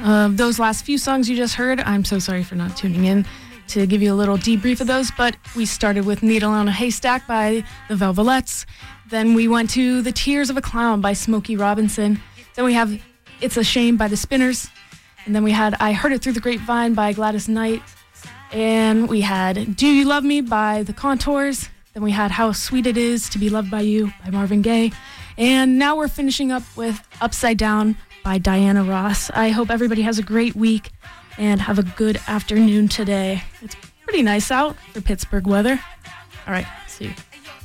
Those last few songs you just heard, I'm so sorry for not tuning in to give you a little debrief of those, but we started with Needle on a Haystack by the Velvelettes. Then we went to The Tears of a Clown by Smokey Robinson. Then we have It's a Shame by the Spinners. And then we had I Heard It Through the Grapevine by Gladys Knight. And we had Do You Love Me by The Contours. Then we had How Sweet It Is to Be Loved by You by Marvin Gaye. And now we're finishing up with Upside Down by Diana Ross. I hope everybody has a great week and have a good afternoon today. It's pretty nice out for Pittsburgh weather. All right, see you.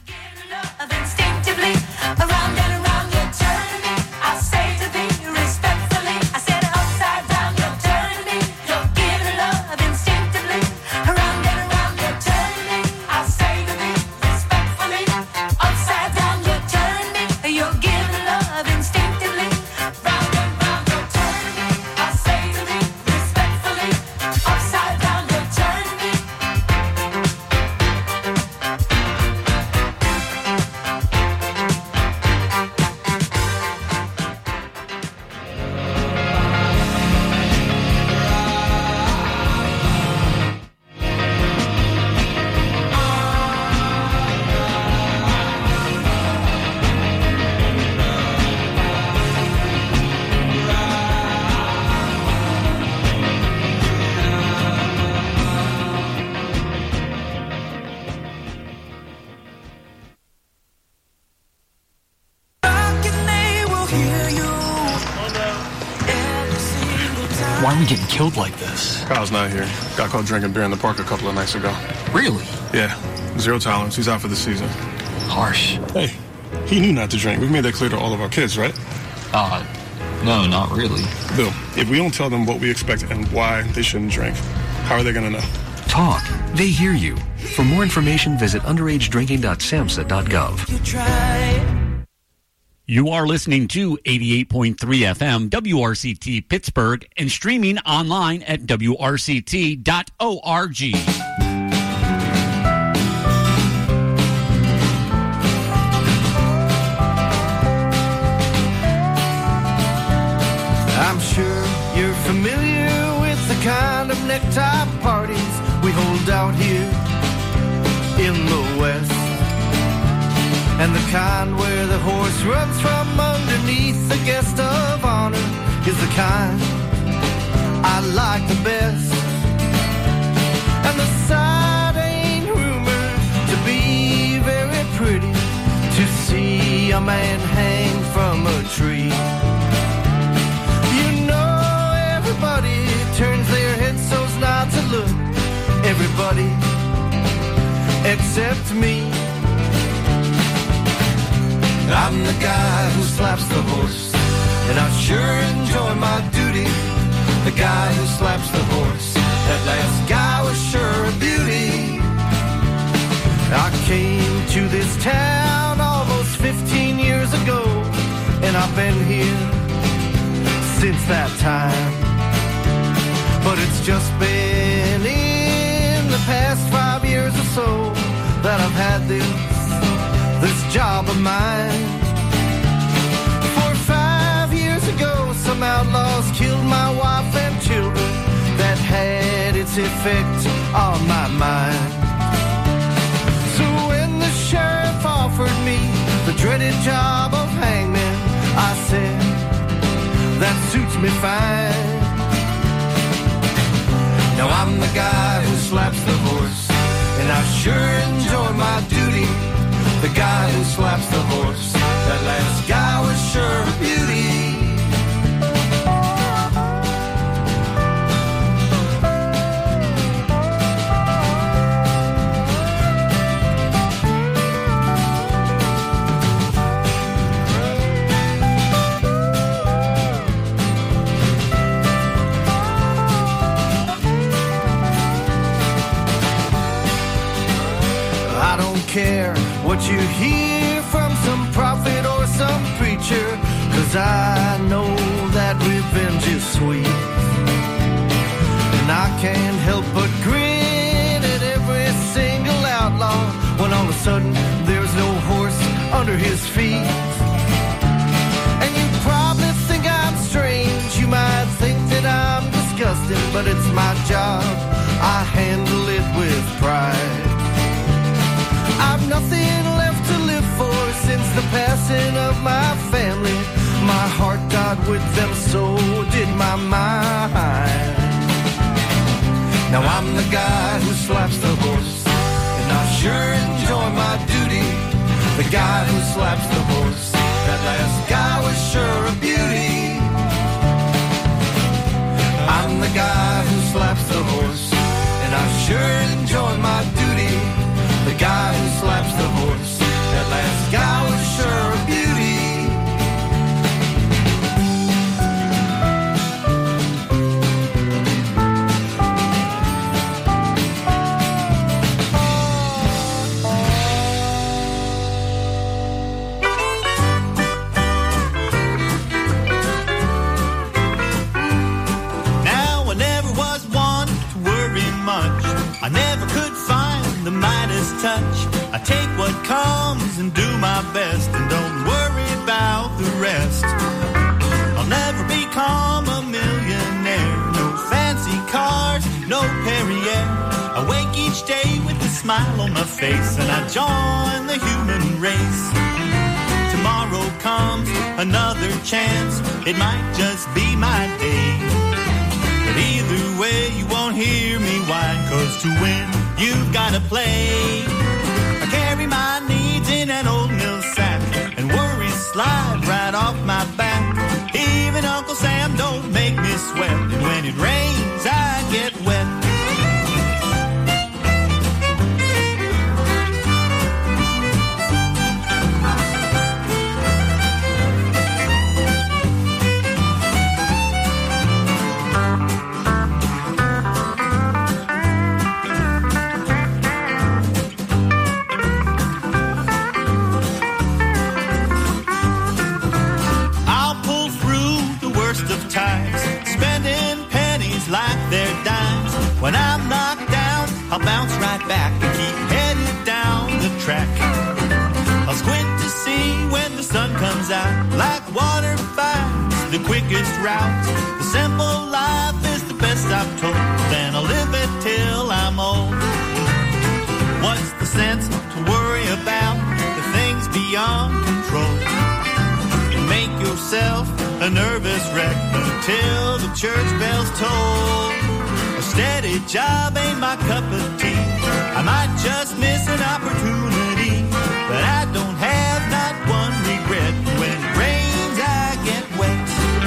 Why are we getting killed like this? Kyle's not here. Got caught drinking beer in the park a couple of nights ago. Really? Yeah. 0 tolerance. He's out for the season. Harsh. Hey, he knew not to drink. We've made that clear to all of our kids, right? No, not really. Bill, if we don't tell them what we expect and why they shouldn't drink, how are they going to know? Talk. They hear you. For more information, visit underagedrinking.samhsa.gov. You try. You are listening to 88.3 FM WRCT Pittsburgh and streaming online at WRCT.org. I'm sure you're familiar with the kind of necktie parties we hold out here in the West. And the kind where the horse runs from underneath the guest of honor is the kind I like the best. And the sight ain't rumored to be very pretty, to see a man hang from a tree. You know everybody turns their heads so as not to look. Everybody except me. I'm the guy who slaps the horse, and I sure enjoy my duty. The guy who slaps the horse, that last guy was sure a beauty. I came to this town almost 15 years ago, and I've been here since that time. But it's just been in the past 5 years or so that I've had this job of mine. 4 or 5 years ago, some outlaws killed my wife and children. That had its effect on my mind. So when the sheriff offered me the dreaded job of hangman, I said, that suits me fine. Now I'm the guy who slaps the horse, and I sure enjoy my duty. The guy who slaps the horse, that last guy was sure a beauty. I don't care what you hear from some prophet or some preacher, 'cause I know that revenge is sweet. And I can't help but grin at every single outlaw when all of a sudden there's no horse under his feet. And you probably think I'm strange, you might think that I'm but it's my job. I handle it with pride. I've nothing left to live for since the passing of my family. My heart died with them, so did my mind. Now I'm the guy who slaps the horse, and I sure enjoy my duty. The guy who slaps the horse, that last guy was sure a beauty. I'm the guy who slaps the horse, and I sure enjoy my duty. The guy who slaps the horse, that last guy was sure a beauty. I never could find the Midas touch. I take what comes and do my best and don't worry about the rest. I'll never become a millionaire. No fancy cars, no Perrier. I wake each day with a smile on my face and I join the human race. Tomorrow comes another chance. It might just be my day. But either way, you won't hear me whine, 'cause to win, you've gotta play. I carry my needs in an old mill sack, and worries slide right off my back. Even Uncle Sam don't make me sweat, and when it rains, I get wet. Spending pennies like they're dimes. When I'm knocked down, I'll bounce right back and keep headed down the track. I'll squint to see when the sun comes out. Like water finds the quickest route. The simple life is the best I've told, then I'll live it till I'm old. What's the sense to worry about the things beyond control? Make yourself a nervous wreck until the church bells toll. A steady job ain't my cup of tea. I might just miss an opportunity, but I don't have not one regret. When it rains, I get wet.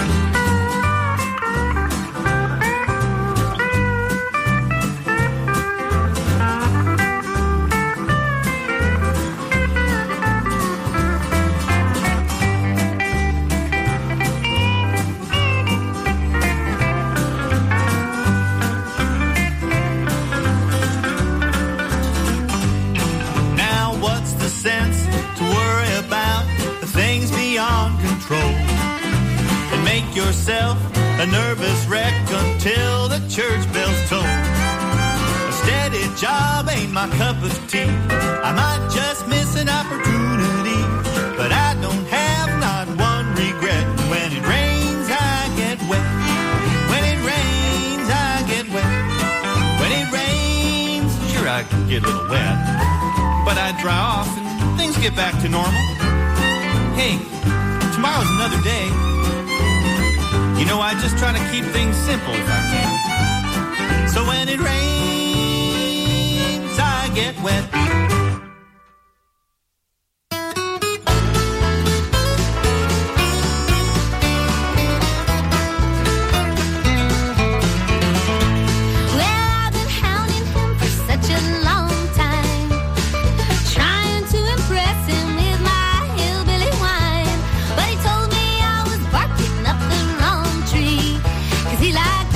And make yourself a nervous wreck until the church bells toll. A steady job ain't my cup of tea. I might just miss an opportunity, but I don't have not one regret. When it rains, I get wet. When it rains, I get wet. When it rains, sure I can get a little wet, but I dry off and things get back to normal. Hey, tomorrow's another day. You know, I just try to keep things simple if I can. So when it rains, I get wet.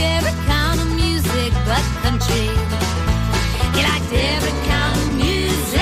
He liked every kind of music.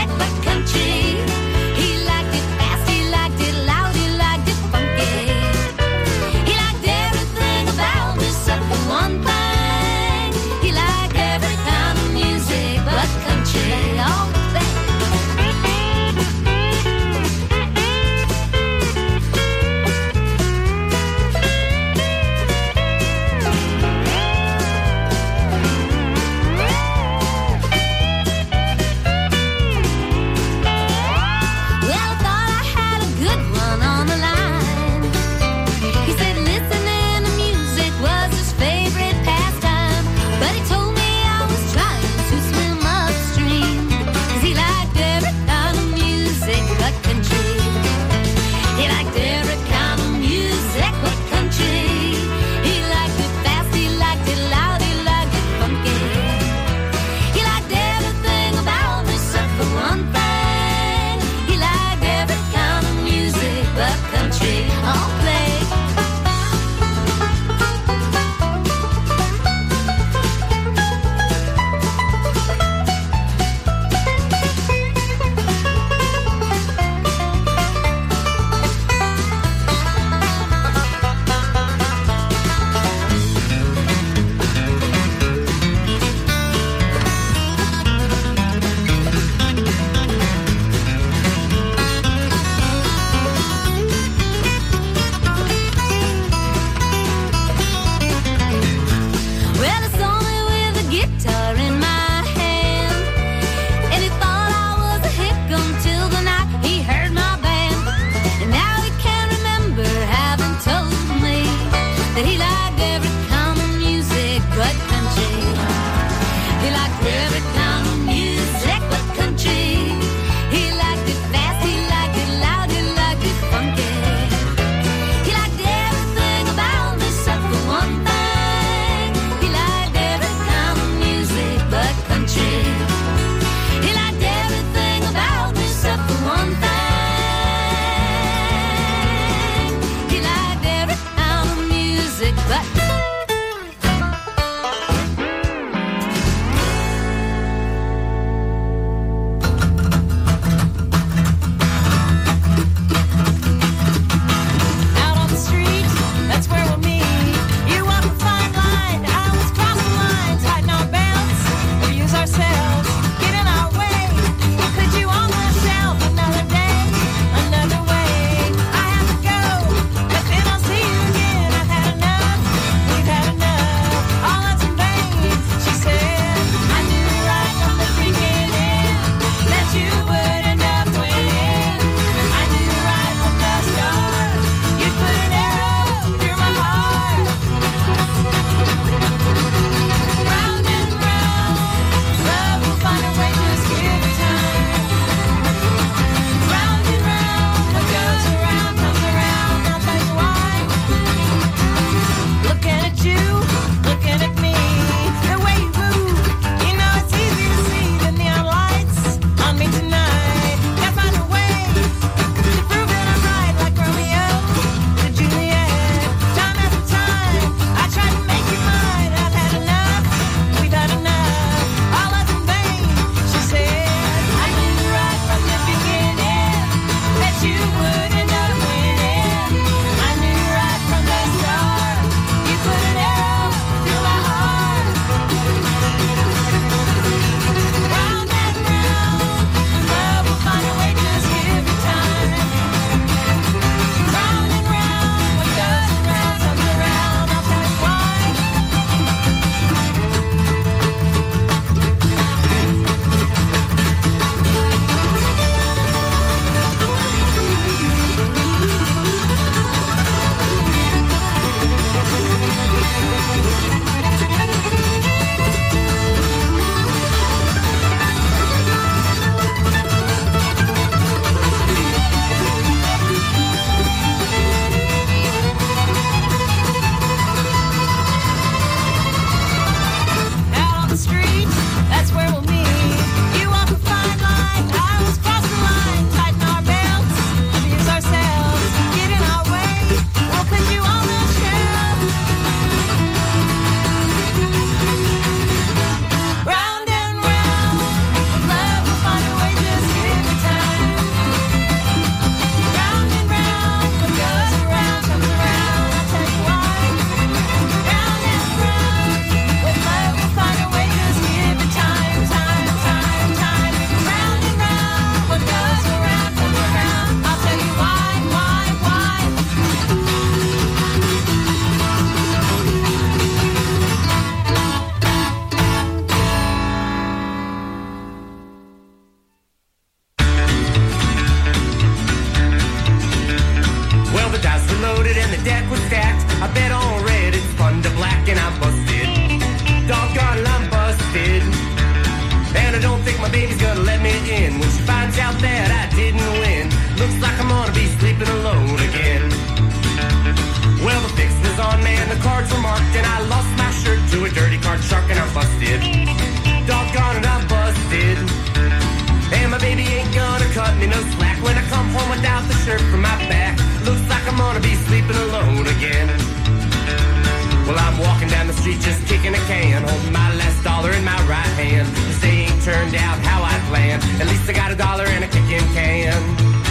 card shark and I'm busted. Doggone it, I'm busted. And my baby ain't gonna cut me no slack when I come home without the shirt from my back. Looks like I'm gonna be sleeping alone again. Well, I'm walking down the street just kicking a can, holding my last dollar in my right hand. This day ain't turned out how I planned. At least I got $1 and a kicking can.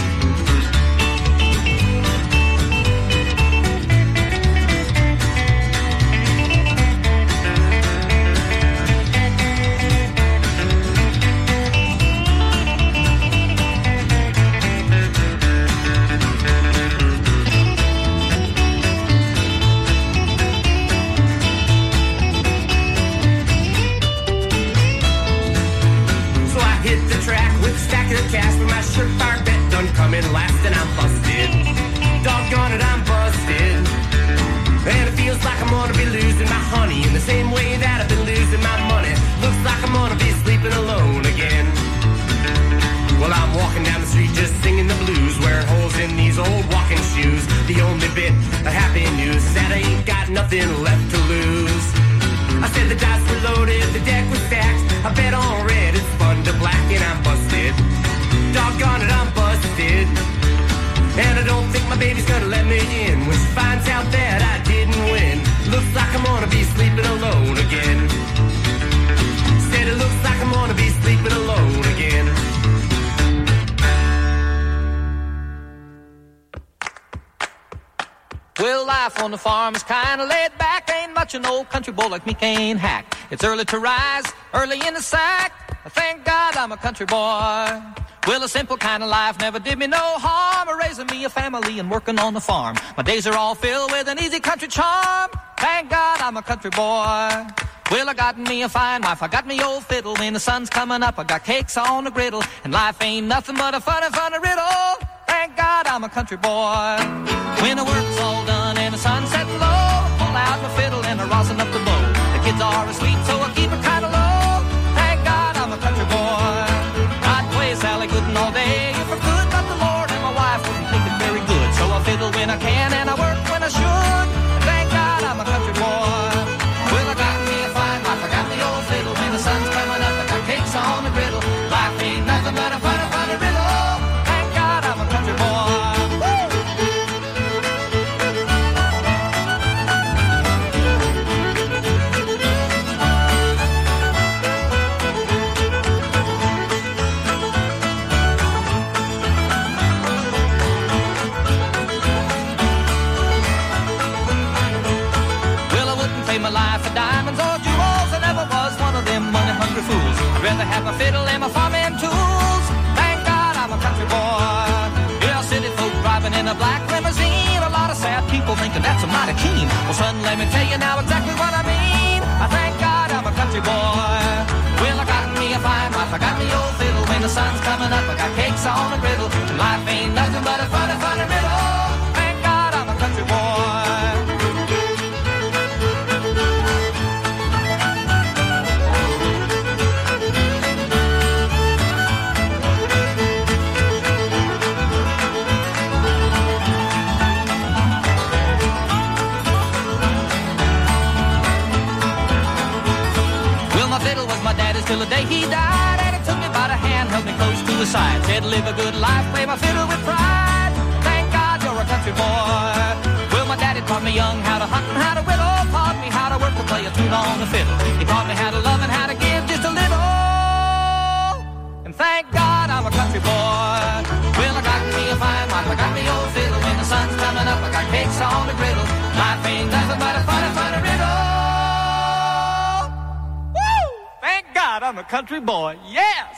Cash for my surefire bet done coming last and I'm busted. Doggone it, I'm busted. And it feels like I'm gonna be losing my honey in the same way that I've been losing my money. Looks like I'm gonna be sleeping alone again. Well, I'm walking down the street just singing the blues, wearing holes in these old walking shoes. The only bit of happy news is that I ain't got nothing left to lose. I said the dice were loaded, the deck was stacked. I bet on red, it's fun to black, and I'm busted. Doggone it, I'm busted. And I don't think my baby's gonna let me in when she finds out that I didn't win. Looks like I'm gonna be sleeping alone again. Said it looks like I'm gonna be sleeping alone again. Well, life on the farm is kinda laid back. Ain't much an old country boy like me can't hack. It's early to rise, early in the sack. Thank God I'm a country boy. Well, a simple kind of life never did me no harm. Raising me a family and working on the farm. My days are all filled with an easy country charm. Thank God I'm a country boy. Well, I got me a fine wife, I got me old fiddle. When the sun's coming up, I got cakes on the griddle. And life ain't nothing but a funny, funny riddle. Thank God I'm a country boy. When the work's all done and the sun's setting low, pull out my fiddle and I rosin up the bow. The kids are asleep, so I keep it kind of low. Thank God I'm a country boy. I'd play Sally Gooden all day if I could, but the Lord and my wife wouldn't think it very good. So I fiddle when I can and I work when I should. Thank God I'm a country boy. Well, I got me a fine wife, I got the old fiddle. When the sun's coming up, I got cakes on the griddle. Life ain't nothing but a funny, funny riddle. Thank God I'm a country boy. My life for diamonds or jewels. I never was one of them money-hungry fools. I'd rather have my fiddle and my farming tools. Thank God I'm a country boy. Yeah, city folk driving in a black limousine. A lot of sad people thinking that's a mighty keen. Well, son, let me tell you now exactly what I mean. I thank God I'm a country boy. Well, I got me a fine wife, I got me old fiddle. When the sun's coming up, I got cakes on the griddle. And life ain't nothing but a funny, funny riddle. Thank God I'm a country boy. Till the day he died, and he took me by the hand, held me close to his side, said live a good life, play my fiddle with pride. Thank God you're a country boy. Well, my daddy taught me young how to hunt and how to whittle, taught me how to work to play a tune on the fiddle. He taught me how to love and how to give just a little. And thank God I'm a country boy. Well, I got me a fine wife, I got me old fiddle. When the sun's coming up, I got cakes on the griddle. Life ain't nothing but a funny, funny riddle. I'm a country boy, yes!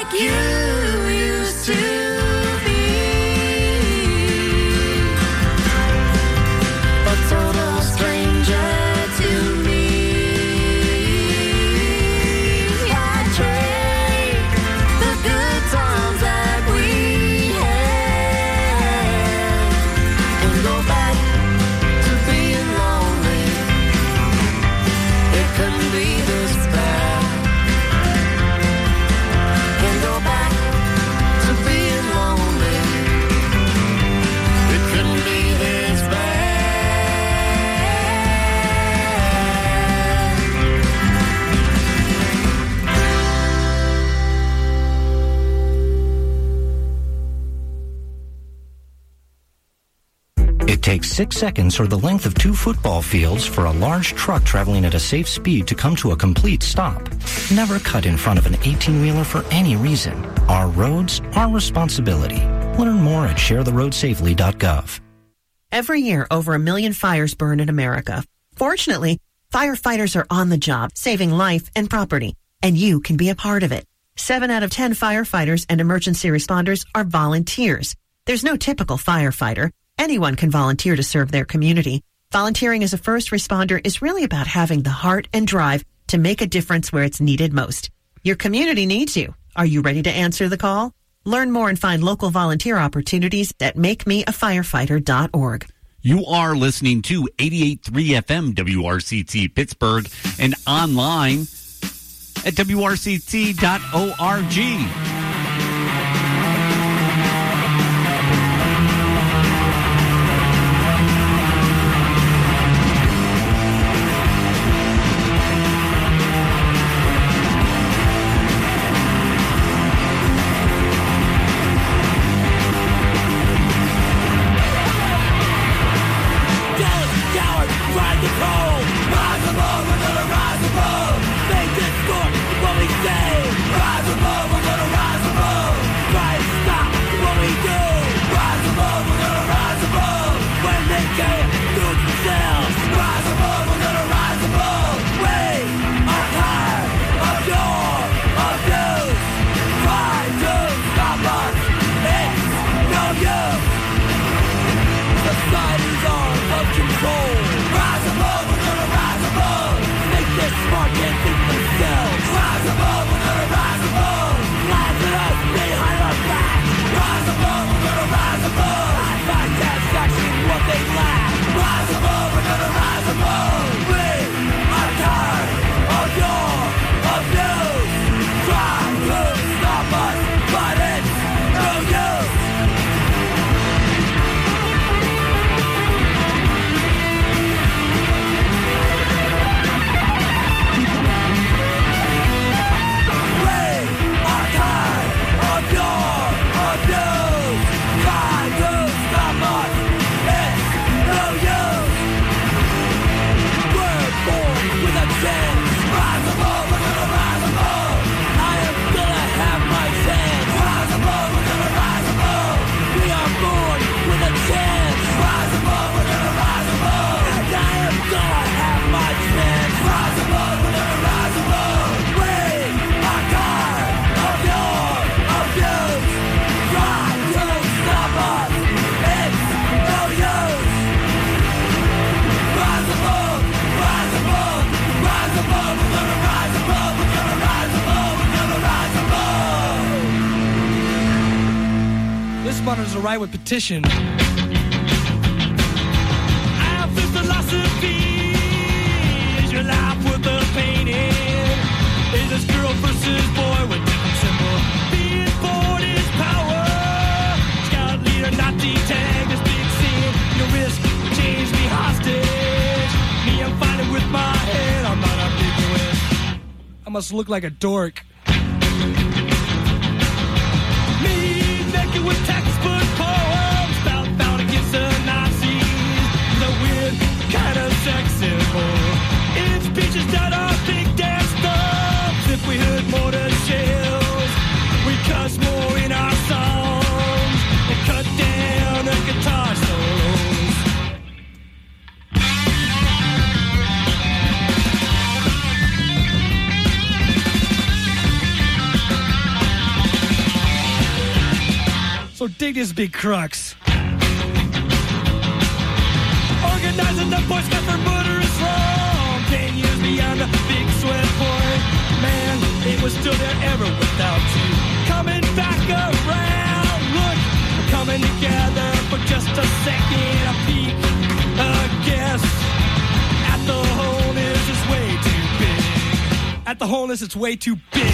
like you used to. Total stranger to me. I'd trade the good times that we had and go back to being lonely. It couldn't be this bad. And go back to being lonely. It couldn't be this bad. It takes 6 seconds or the length of 2 football fields for a large truck traveling at a safe speed to come to a complete stop. Never cut in front of an 18-wheeler for any reason. Our roads, our responsibility. Learn more at sharetheroadsafely.gov. Every year, over 1 million fires burn in America. Fortunately, firefighters are on the job, saving life and property, and you can be a part of it. 7 out of 10 firefighters and emergency responders are volunteers. There's no typical firefighter. Anyone can volunteer to serve their community. Volunteering as a first responder is really about having the heart and drive to make a difference where it's needed most. Your community needs you. Are you ready to answer the call? Learn more and find local volunteer opportunities at makemeafirefighter.org. You are listening to 88.3 FM WRCT Pittsburgh and online at WRCT.org. Responders are right with petition. I have this philosophy. Is your life worth the painting? Is this girl versus boy with different symbol? Being born is power. Scout leader, Nazi tag, this big scene. Your risk, change me hostage. Me, I'm fighting with my head. I'm not ambiguous. I must look like a dork. With textbook poems found against the Nazis, the weird kind of sex symbol. In speeches that are big dance thumbs. If we heard mortar shells, we cuss more in our songs and cut down the guitar solos. so dig this big crux. Organizing the Boy Scout for murderous wrong. 10 years beyond the big sweat point. Man, it was still there ever without you. Coming back around, look, we're coming together for just a second. A peek, a guess. At the wholeness, it's way too big. At the wholeness, it's way too big.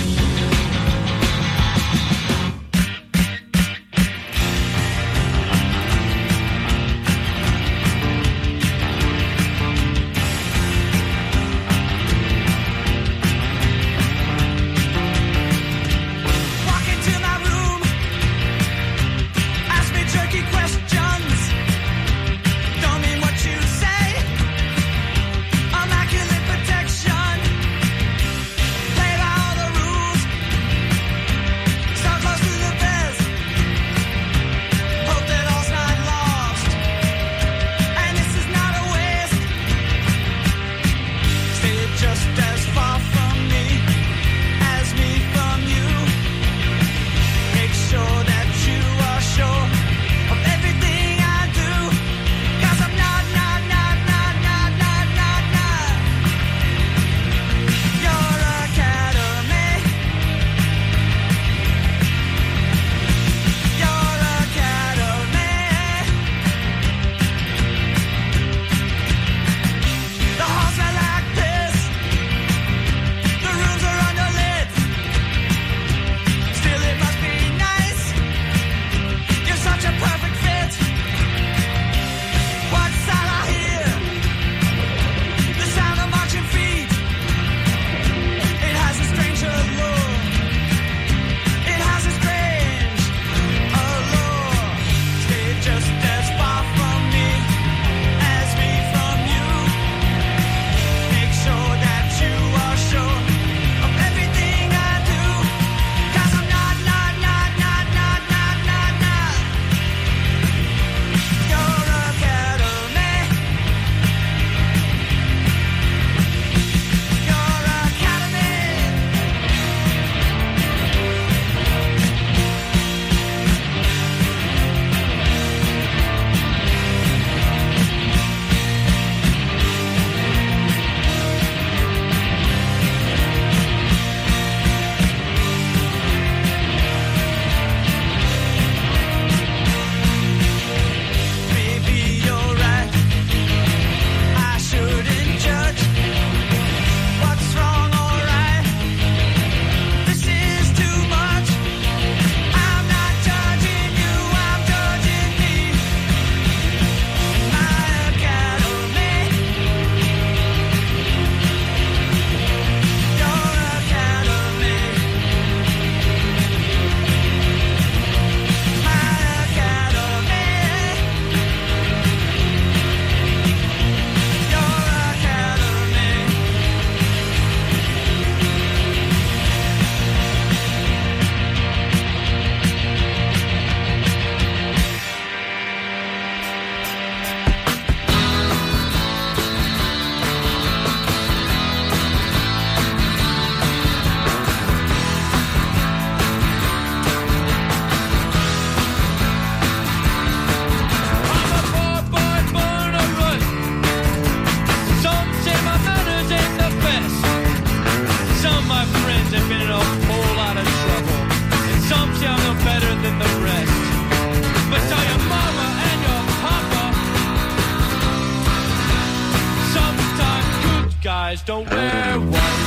Don't wear white.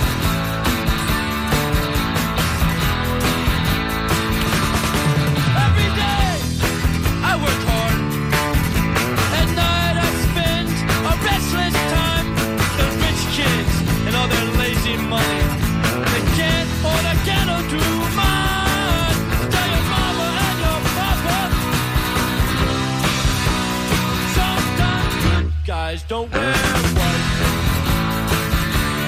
Every day I work hard. At night I spend a restless time. The rich kids and all their lazy money. They can't afford a ghetto too much. Tell your mama and your papa. Sometimes good guys don't wear white.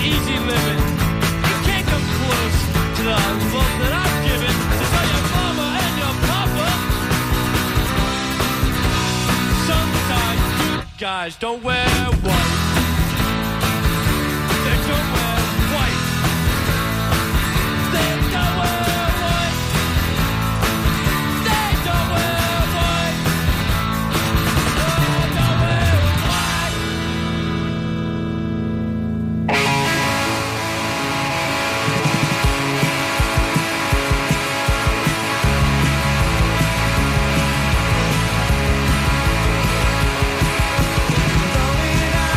easy living. You can't come close to the love that I've given to tell your mama and your papa. Sometimes good guys don't wear white. They don't wear white. They don't wear white. They don't wear white. They don't wear white. Going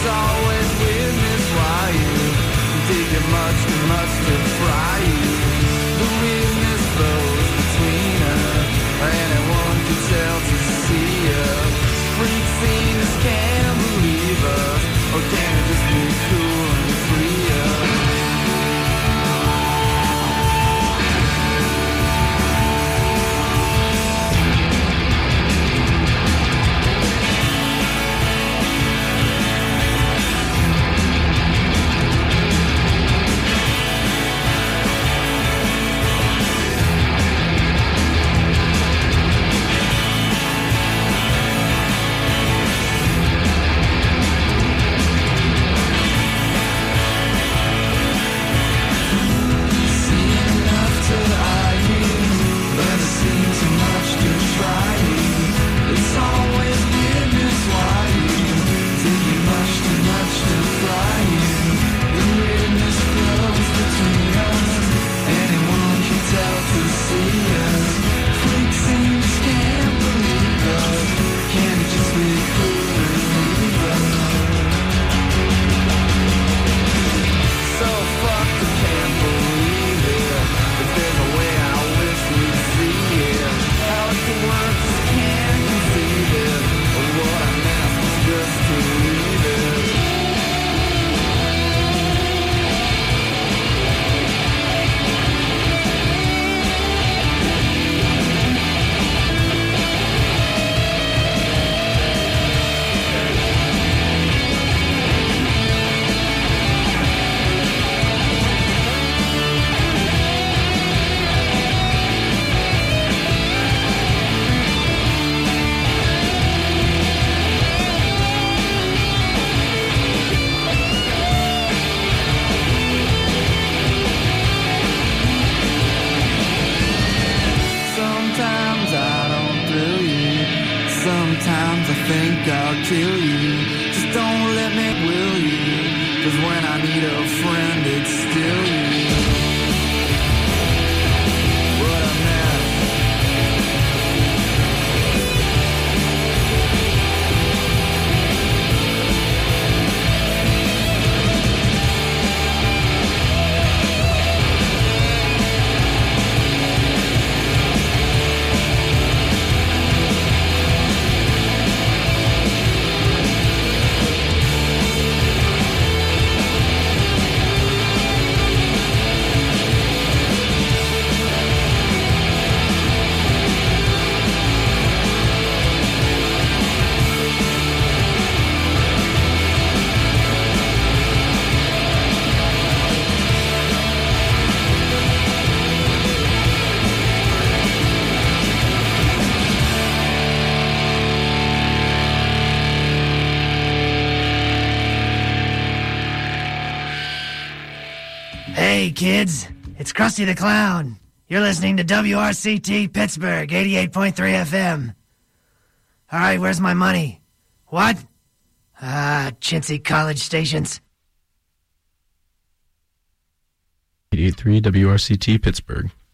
always witness why you dig it much too much to fry you. The weirdness flows between us. Anyone can tell to see us. Freak scenes can't believe us. Or can it just be cool and free us? Sometimes I think I'll kill you. Just don't let me will you. 'Cause when I need a friend, it's still you. What a mess. Hey, kids, it's Krusty the Clown. You're listening to WRCT Pittsburgh, 88.3 FM. All right, where's my money? What? Chintzy college stations. 88.3 WRCT Pittsburgh.